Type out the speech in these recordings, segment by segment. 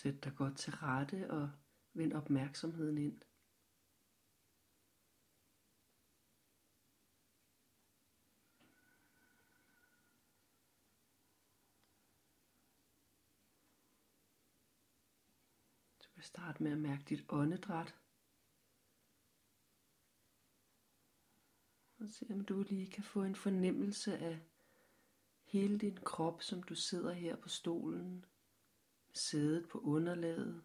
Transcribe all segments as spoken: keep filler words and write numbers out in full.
Sæt dig godt til rette og vend opmærksomheden ind. Du kan starte med at mærke dit åndedræt. Og se om du lige kan få en fornemmelse af hele din krop, som du sidder her på stolen. Sædet på underlaget,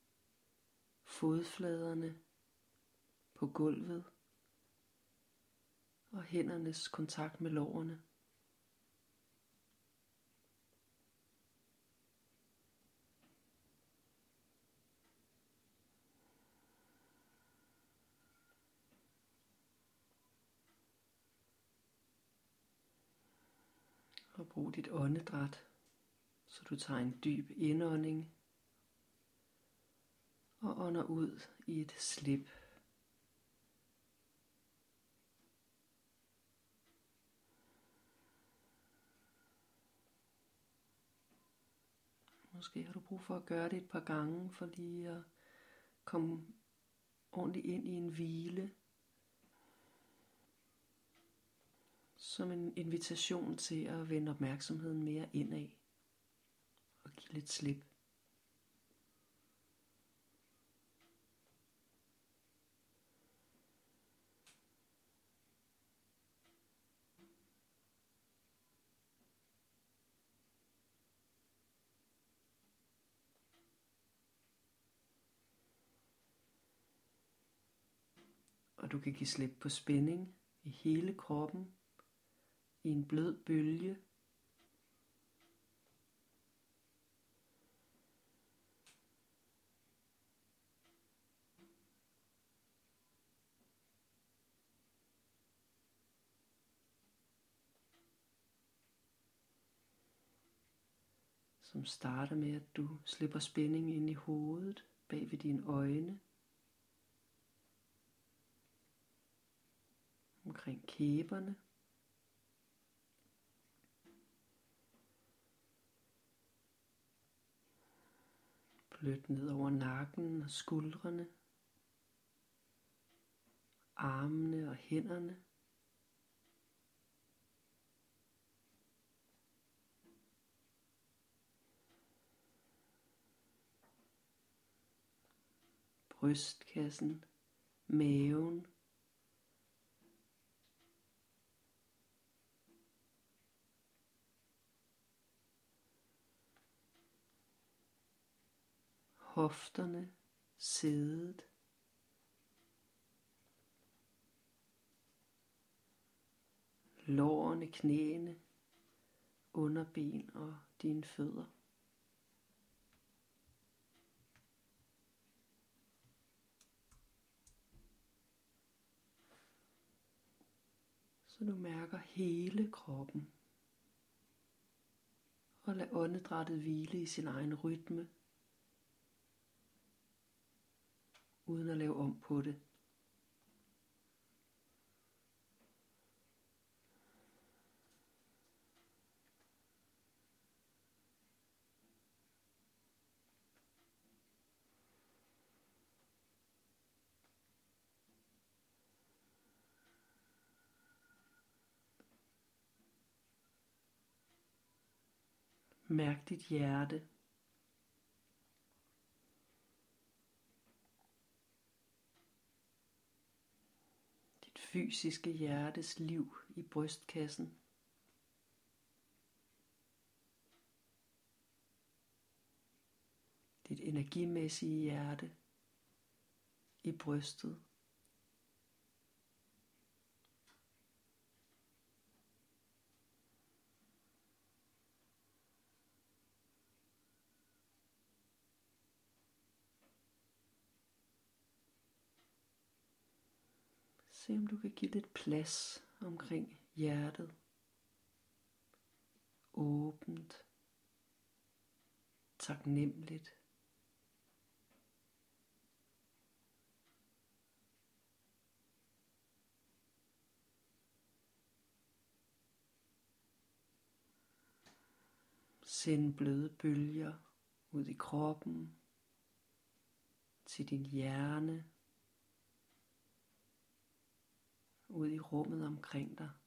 fodfladerne på gulvet og hændernes kontakt med lårene. Og brug dit åndedræt, så du tager en dyb indånding og ånder ud i et slip. Måske har du brug for at gøre det et par gange, for lige at komme ordentligt ind i en hvile. Som en invitation til at vende opmærksomheden mere indad og give lidt slip. Og du kan give slip på spænding i hele kroppen, i en blød bølge. Som starter med, at du slipper spænding ind i hovedet, bag ved dine øjne, omkring kæberne, blødt ned over nakken og skuldrene, armene og hænderne, brystkassen, maven, hofterne, sædet, lårene, knæene, underben og dine fødder. Så du mærker hele kroppen. Og lad åndedrættet hvile i sin egen rytme, uden at lave om på det. Mærk dit hjerte. Dit fysiske hjertes liv i brystkassen. Dit energimæssige hjerte i brystet. Se om du kan give lidt plads omkring hjertet. Åbent. Taknemmeligt. Send bløde bølger ud i kroppen til din hjerne, ud i rummet omkring dig.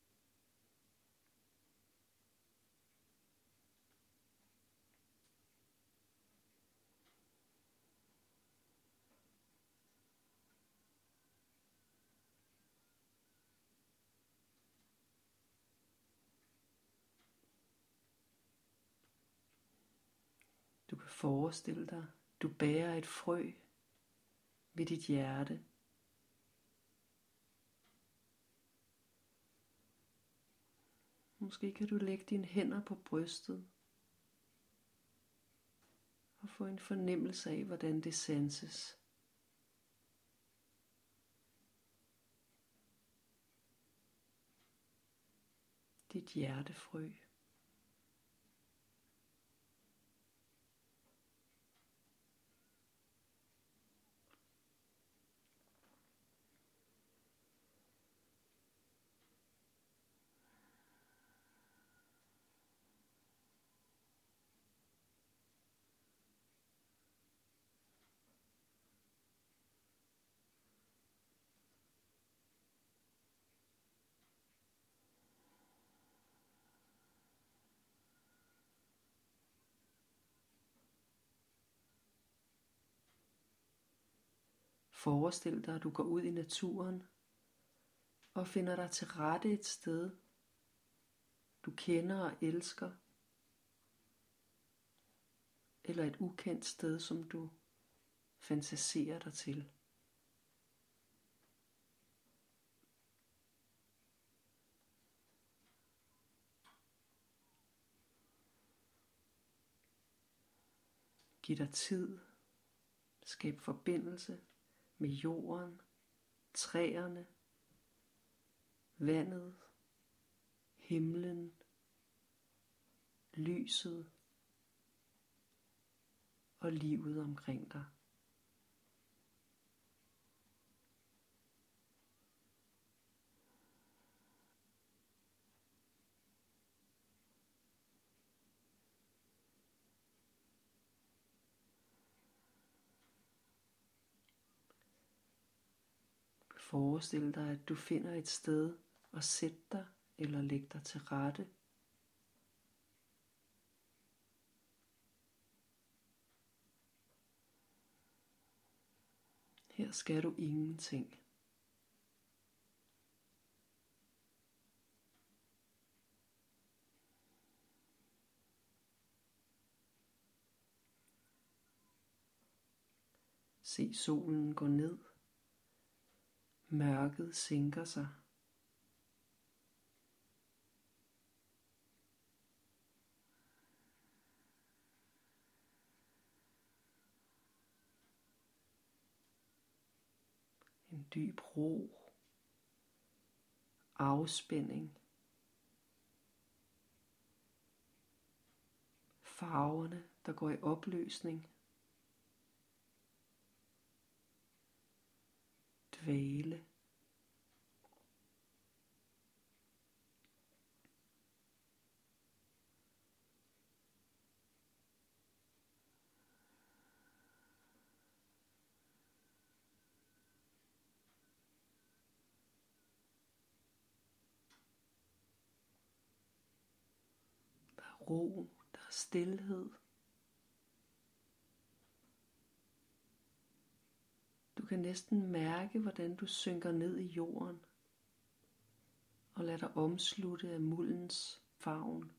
Du kan forestille dig, du bærer et frø ved dit hjerte. Måske kan du lægge dine hænder på brystet og få en fornemmelse af, hvordan det sanses. Dit hjertefrø. Forestil dig, at du går ud i naturen og finder dig til rette et sted, du kender og elsker, eller et ukendt sted, som du fantaserer dig til. Giv dig tid, skab forbindelse med jorden, træerne, vandet, himlen, lyset og livet omkring dig. Forestil dig, at du finder et sted at sætte dig eller lægge dig til rette. Her skal du ingenting. Se solen gå ned. Mørket sænker sig. En dyb ro, afspænding, farverne, der går i opløsning, dvale. Ro, der er stilhed. Du kan næsten mærke, hvordan du synker ned i jorden og lader dig omslutte af muldens favn.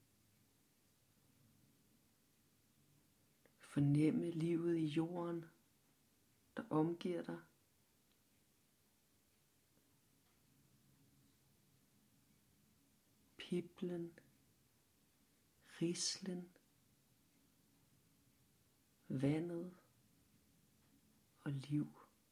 Fornemme livet i jorden, der omgiver dig. Piblen, rislen, vandet og liv.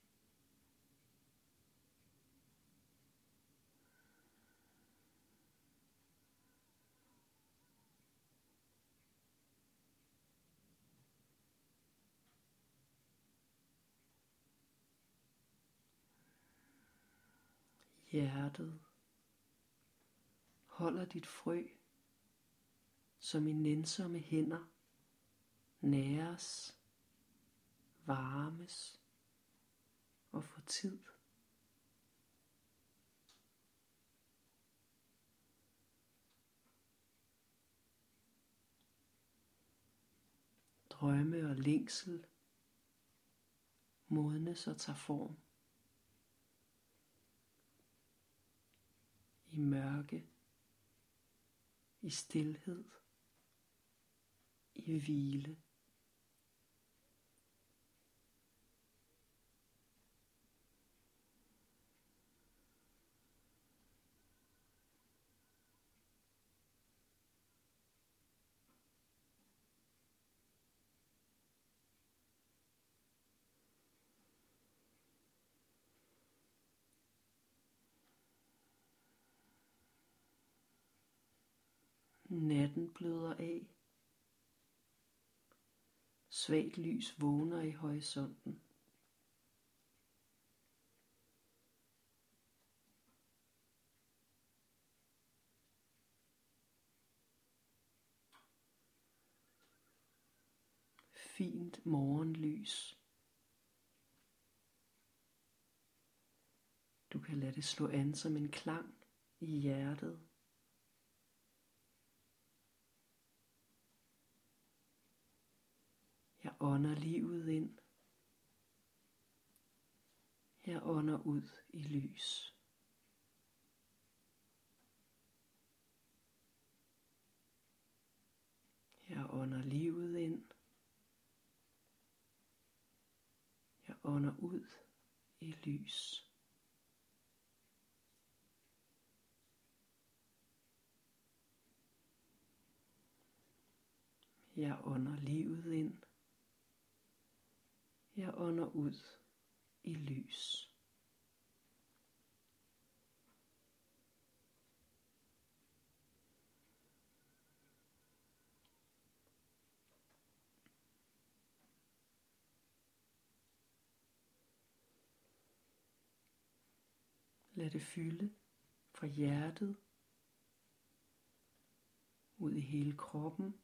Hjertet holder dit frø, som i nænsomme hænder næres, varmes og få tid. Drømme og længsel modnes og tager form i mørke, i stilhed, i hvile. Natten bløder af. Svagt lys vågner i horisonten. Fint morgenlys. Du kan lade det slå an som en klang i hjertet. Jeg ånder livet ind. Jeg ånder ud i lys. Jeg ånder livet ind. Jeg ånder ud i lys. Jeg ånder livet ind. Jeg ånder ud i lys. Lad det fylde fra hjertet ud i hele kroppen,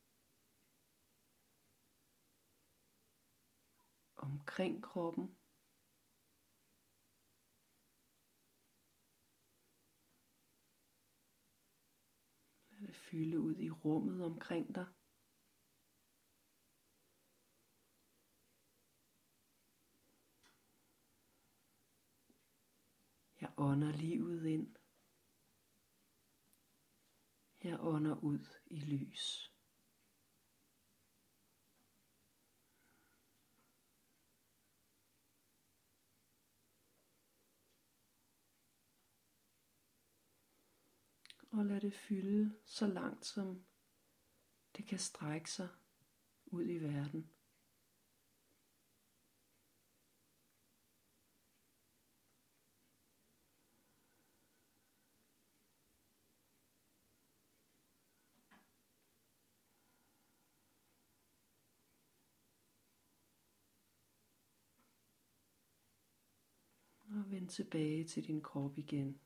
omkring kroppen, lad det fylde ud i rummet omkring dig. Jeg ånder livet ind. Jeg ånder ud i lys. Og lad det fylde så langt som det kan strække sig ud i verden. Og vend tilbage til din krop igen.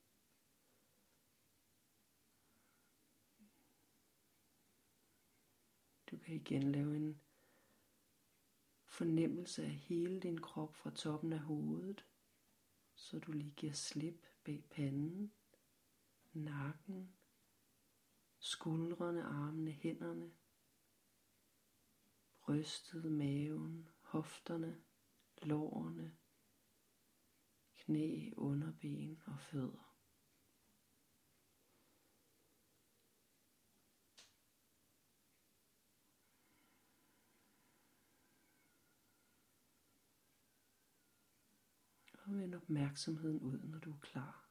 Du kan igen lave en fornemmelse af hele din krop fra toppen af hovedet, så du lige giver slip bag panden, nakken, skuldrene, armene, hænderne, brystet, maven, hofterne, lårene, knæ, underben og fødder. Og vend opmærksomheden ud, når du er klar.